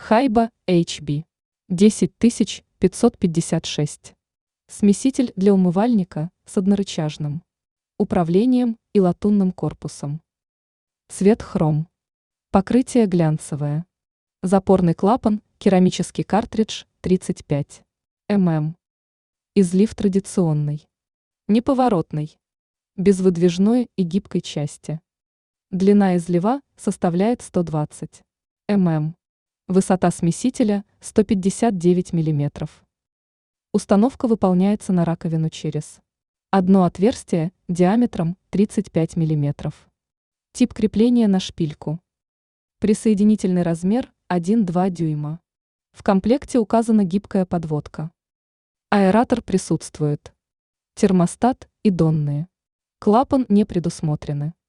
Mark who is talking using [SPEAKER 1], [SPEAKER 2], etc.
[SPEAKER 1] Хайба HB 10556. Смеситель для умывальника с однорычажным управлением и латунным корпусом. Цвет хром. Покрытие глянцевое. Запорный клапан, керамический картридж 35 мм. Излив традиционный. Неповоротный. Без выдвижной и гибкой части. Длина излива составляет 120 мм. Высота смесителя 159 мм. Установка выполняется на раковину через одно отверстие диаметром 35 мм. Тип крепления на шпильку. Присоединительный размер 1,2 дюйма. В комплекте указана гибкая подводка. Аэратор присутствует. Термостат и донные. Клапан не предусмотрены.